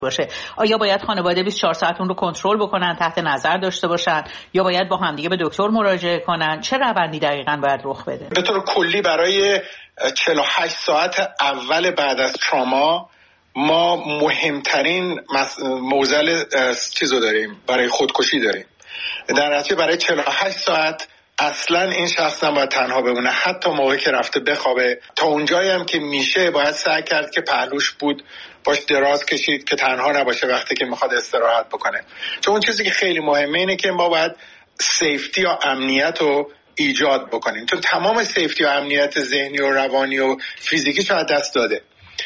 باشه. آیا باید خانواده 24 ساعت اون رو کنترل بکنن، تحت نظر داشته باشن، یا باید با همدیگه به دکتر مراجعه کنن؟ چه روندی دقیقاً باید رخ بده؟ به طور کلی برای 48 ساعت اول بعد از تراما ما مهمترین معضل چیزو داریم، برای خودکشی داریم. در نتیجه برای 48 ساعت اصلا این شخص نباید تنها بمونه، حتی موقعی که رفته بخوابه. تا اونجایی هم که میشه باید سعی کرد که پهلوش بود باش دراز کشید که تنها نباشه وقتی که میخواد استراحت بکنه. چون اون چیزی که خیلی مهمه اینه که ما باید سیفتی یا امنیت رو ایجاد بکنیم، چون تمام سیفتی و امنیت ذهنی و روانی و فیزیکی شاید دست داده.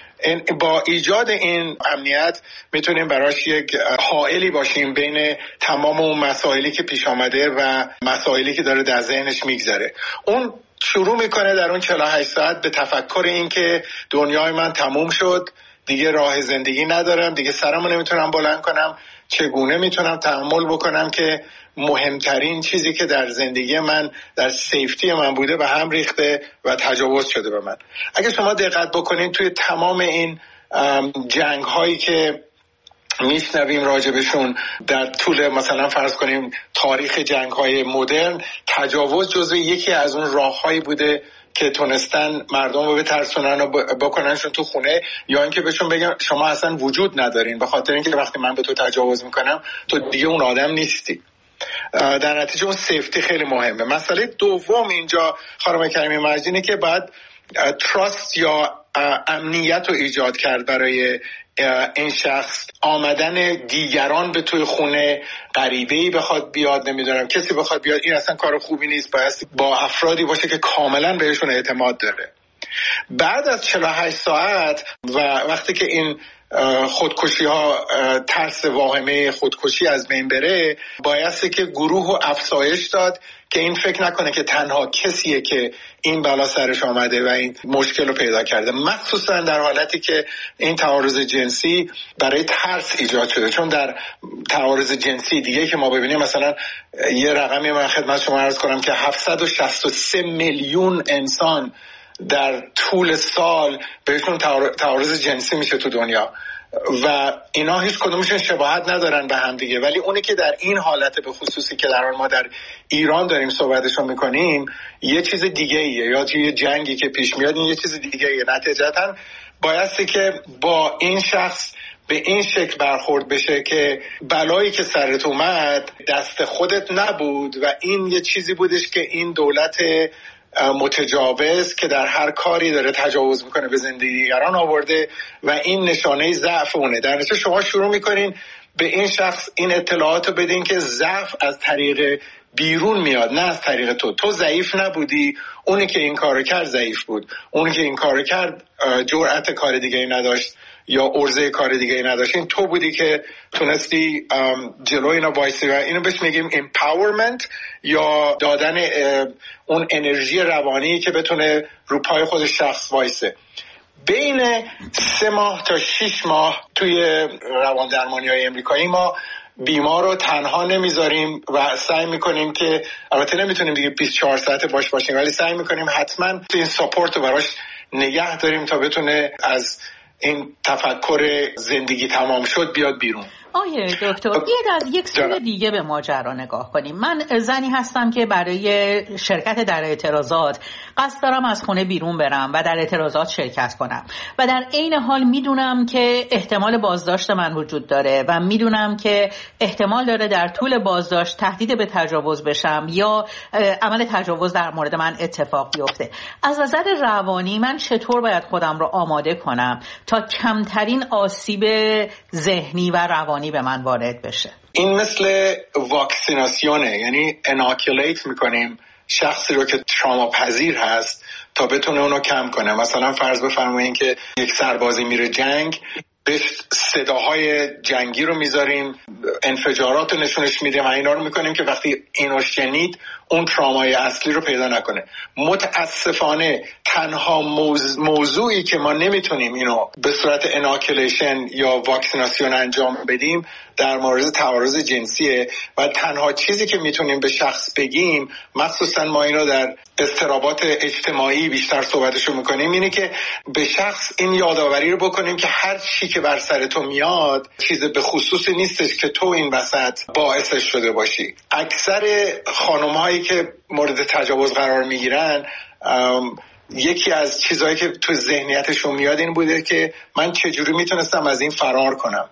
با ایجاد این امنیت میتونیم براش یک حائلی باشیم بین تمام اون مسائلی که پیش آمده و مسائلی که داره در ذهنش میگذره. اون شروع میکنه در اون 48 ساعت به تفکر این که دنیای من تموم شد، دیگه راه زندگی ندارم، دیگه سرمو نمیتونم بلند کنم، چگونه میتونم تحمل بکنم که مهمترین چیزی که در زندگی من، در سیفتی من بوده به هم ریخته و تجاوز شده به من. اگه شما دقت بکنید توی تمام این جنگ هایی که میشنویم راجبشون در طول مثلا فرض کنیم تاریخ جنگ های مدرن، تجاوز جزو یکی از اون راه هایی بوده که تونستن مردم رو بترسونن و بکننشون تو خونه، یا اینکه بهشون بگن شما اصلا وجود ندارین، به خاطر اینکه وقتی من به تو تجاوز میکنم تو دیگه اون آدم نیستی. در نتیجه اون سیفتی خیلی مهمه. مسئله دوم اینجا خانم کریمی مرجینه که باید تراست یا امنیت رو ایجاد کرد برای این شخص. آمدن دیگران به توی خونه، غریبه‌ای بخواد بیاد، نمیدونم کسی بخواد بیاد، این اصلا کار خوبی نیست. باید با افرادی باشه که کاملا بهشون اعتماد داره. بعد از 48 ساعت و وقتی که این خودکشی ها، ترس واهمه خودکشی از بین بره، بایستی که گروه رو افزایش داد که این فکر نکنه که تنها کسیه که این بلا سرش آمده و این مشکل رو پیدا کرده، مخصوصا در حالتی که این تعارض جنسی برای ترس ایجاد شده. چون در تعارض جنسی دیگه که ما ببینیم، مثلا یه رقمی من خدمت شما عرض کنم که 763 میلیون انسان در طول سال بهشون تعارض جنسی میشه تو دنیا و اینا هیچ کدومشون شباهت ندارن به هم دیگه، ولی اونی که در این حالت به خصوصی که در ما در ایران داریم صحبتشو میکنیم یه چیز دیگه ایه، یا یه جنگی که پیش میاد این یه چیز دیگه ایه. نتیجتاً بایستی که با این شخص به این شکل برخورد بشه که بلایی که سرت اومد دست خودت نبود و این یه چیزی بودش که این دولت متجاوز که در هر کاری داره تجاوز میکنه به زندگی دیگران آورده و این نشانه ضعف اونه. در نتیجه شما شروع میکنین به این شخص این اطلاعات رو بدین که ضعف از طریق بیرون میاد، نه از طریق تو ضعیف نبودی، اونی که این کارو کرد ضعیف بود، اونی که این کارو کرد جرأت کار دیگه ای نداشت یا عرضه کار دیگه ای نداشت، این تو بودی که تونستی جلوی اینا وایسی. و اینو بهش میگیم empowerment یا دادن اون انرژی روانی که بتونه رو پای خود شخص وایسه. بین 3 ماه تا 6 ماه توی روان درمانی‌های امریکایی ما بیمار رو تنها نمیذاریم و سعی میکنیم که، البته نمیتونیم دیگه 24 ساعته باشیم، ولی سعی میکنیم حتما این ساپورت رو براش نگه داریم تا بتونه از این تفکر زندگی تمام شد بیاد بیرون. آیه دکتر، بیاید از یک سوی دیگه به ماجرا نگاه کنیم. من زنی هستم که برای شرکت در اعتراضات قصد دارم از خونه بیرون برم و در اعتراضات شرکت کنم و در عین حال میدونم که احتمال بازداشت من وجود داره و میدونم که احتمال داره در طول بازداشت تهدید به تجاوز بشم یا عمل تجاوز در مورد من اتفاق بیفته. از نظر روانی من چطور باید خودم رو آماده کنم تا کمترین آسیب ذهنی و روانی به من وارد بشه؟ این مثل واکسیناسیونه، یعنی اناکولیت میکنیم شخصی رو که تراما پذیر هست تا بتونه اونو کم کنه. مثلا فرض بفرمایید که یک سربازی میره جنگ، بهش صداهای جنگی رو میذاریم، انفجارات رو نشونش میدیم و اینا رو میکنیم که وقتی اینو شنید اون ترامای اصلی رو پیدا نکنه. متاسفانه تنها موضوعی که ما نمیتونیم اینو به صورت اناکولیشن یا واکسیناسیون انجام بدیم در مورد تعارض جنسیه و تنها چیزی که میتونیم به شخص بگیم، مخصوصا ما اینو در اضطرابات اجتماعی بیشتر صحبتشو میکنیم، اینه که به شخص این یادآوری رو بکنیم که هر چی که بر سر تو میاد چیز به خصوصی نیستش که تو این وسط باعثش شده باشی. اکثر خانم‌هایی که مورد تجاوز قرار میگیرن یکی از چیزهایی که تو ذهنیتشون میاد این بوده که من چجوری میتونستم از این فرار کنم.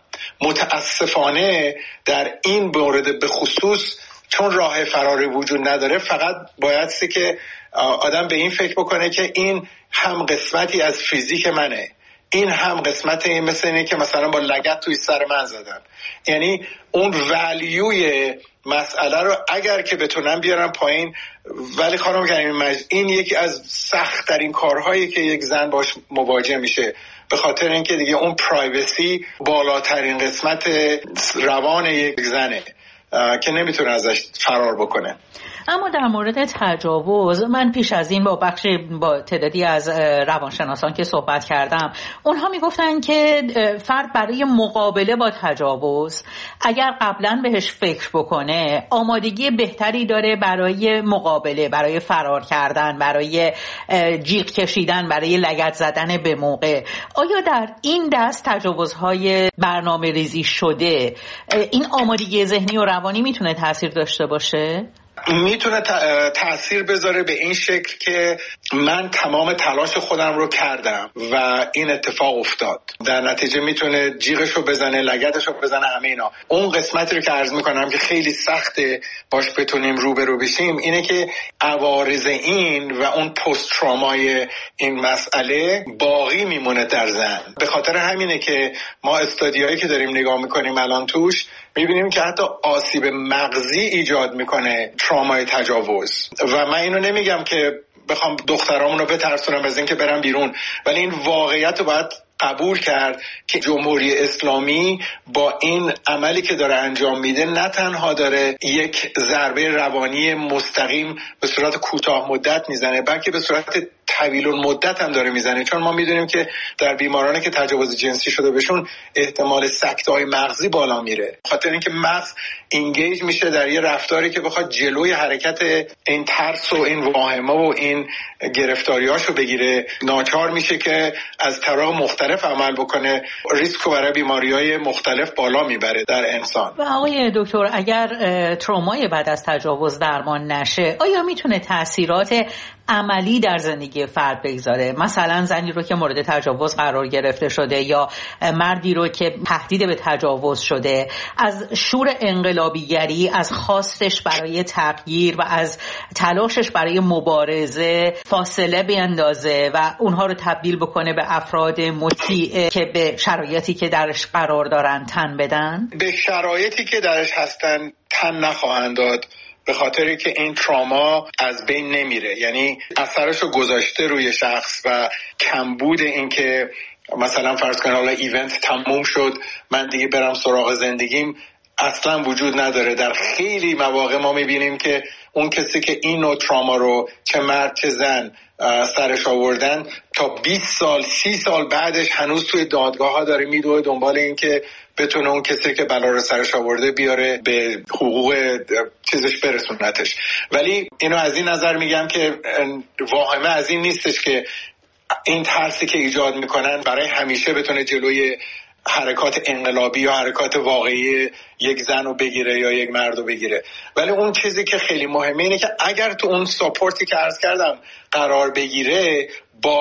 متاسفانه در این مورد به خصوص چون راه فراری وجود نداره، فقط بایدسته که آدم به این فکر بکنه که این هم قسمتی از فیزیک منه، این هم قسمت این مثل اینه که مثلا با لگد توی سر من زدن. یعنی اون ولیوی مسئله رو اگر که بتونن بیارن پایین. ولی خانم کریم این یکی از سخت ترین کارهایی که یک زن باش مواجه میشه، به خاطر اینکه دیگه اون پرایوسی بالاترین قسمت روان یک زنه که نمیتونه ازش فرار بکنه. اما در مورد تجاوز من پیش از این با تعدادی از روانشناسان که صحبت کردم، اونها میگفتن که فرد برای مقابله با تجاوز اگر قبلا بهش فکر بکنه آمادگی بهتری داره برای مقابله، برای فرار کردن، برای جیغ کشیدن، برای لگد زدن به موقع. آیا در این دست تجاوزهای برنامه ریزی شده این آمادگی ذهنی و روانی میتونه تاثیر داشته باشه؟ میتونه تأثیر بذاره به این شکل که من تمام تلاش خودم رو کردم و این اتفاق افتاد. در نتیجه میتونه جیغشو بزنه، لگدشو بزنه، همه اینا. اون قسمتی رو که عرض میکنم که خیلی سخته باش بتونیم روبرو بشیم اینه که عوارض این و اون پست ترومای این مسئله باقی میمونه در زن. به خاطر همینه که ما استادیایی که داریم نگاه میکنیم الان توش میبینیم که حتی آسیب مغزی ایجاد میکنه ترومای تجاوز. و من اینو نمیگم که بخوام دخترامونو بترسونم از اینکه برن بیرون، ولی این واقعیت رو باید قبول کرد که جمهوری اسلامی با این عملی که داره انجام میده نه تنها داره یک ضربه روانی مستقیم به صورت کوتاه مدت میزنه، بلکه به صورت طویل المدت هم داره میزنه. چون ما میدونیم که در بیمارانی که تجاوز جنسی شده بهشون احتمال سکته‌های مغزی بالا میره، خاطر اینکه مغز اینگیج میشه در یه رفتاری که بخواد جلوی حرکت این ترس و این واهمه و این گرفتاریاشو بگیره، ناچار میشه که از طرق مختلف عمل بکنه. ریسک رو برای بیماری‌های مختلف بالا میبره در انسان. و آقای دکتر اگر ترومای بعد از تجاوز درمان نشه، آیا میتونه تاثیرات عملی در زندگی فرد بگذاره؟ مثلا زنی رو که مورد تجاوز قرار گرفته شده یا مردی رو که تهدید به تجاوز شده، از شور انقلابیگری، از خواستش برای تغییر و از تلاشش برای مبارزه فاصله بیندازه و اونها رو تبدیل بکنه به افراد مطیع که به شرایطی که درش قرار دارن تن بدن؟ به شرایطی که درش هستن تن نخواهند داد، به خاطری که این تراما از بین نمیره. یعنی اثرشو گذاشته روی شخص و کمبود این که مثلا فرض کن حالا ایونت تموم شد من دیگه برم سراغ زندگیم اصلا وجود نداره. در خیلی مواقع ما میبینیم که اون کسی که این نوع تراما رو چه مرد چه زن سرش آوردن تا 20 سال 30 سال بعدش هنوز توی دادگاه ها داره میدوه دنبال این که بتونه اون کسی که بلا رو سرش آورده بیاره به حقوق چیزش برسونتش. ولی اینو از این نظر میگم که واهمه از این نیستش که این ترسی که ایجاد میکنن برای همیشه بتونه جلوی حرکات انقلابی یا حرکات واقعی یک زن رو بگیره یا یک مرد رو بگیره. ولی اون چیزی که خیلی مهمه اینه که اگر تو اون ساپورتی که عرض کردم قرار بگیره،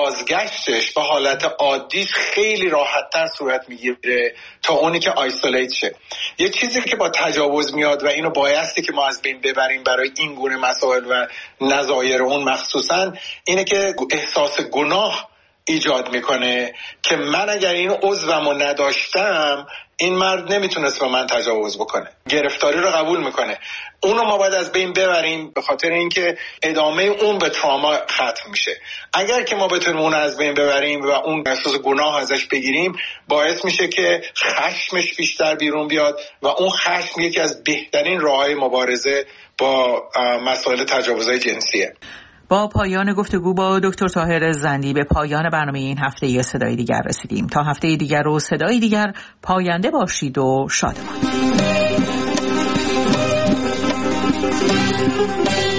بازگشتش به حالت عادیش خیلی راحت‌تر صورت میگیره تا اونی که آیسولیت شه. یه چیزی که با تجاوز میاد و اینو بایستی که ما از بین ببریم برای این گونه مسائل و نظایر اون مخصوصا، اینه که احساس گناه ایجاد میکنه که من اگر این عضومو نداشتم این مرد نمیتونست به من تجاوز بکنه. گرفتاری رو قبول میکنه. اونو ما باید از بین ببریم به خاطر اینکه ادامه اون به تراما ختم میشه. اگر که ما بتونیم اون از بین ببریم و اون احساس گناه ازش بگیریم، باعث میشه که خشمش بیشتر بیرون بیاد و اون خشم یکی از بهترین راههای مبارزه با مسائل تجاوزهای جنسیه. با پایان گفتگو با دکتر طاهر زندی به پایان برنامه این هفته یه صدای دیگر رسیدیم. تا هفته دیگر و صدای دیگر پاینده باشید و شادمان.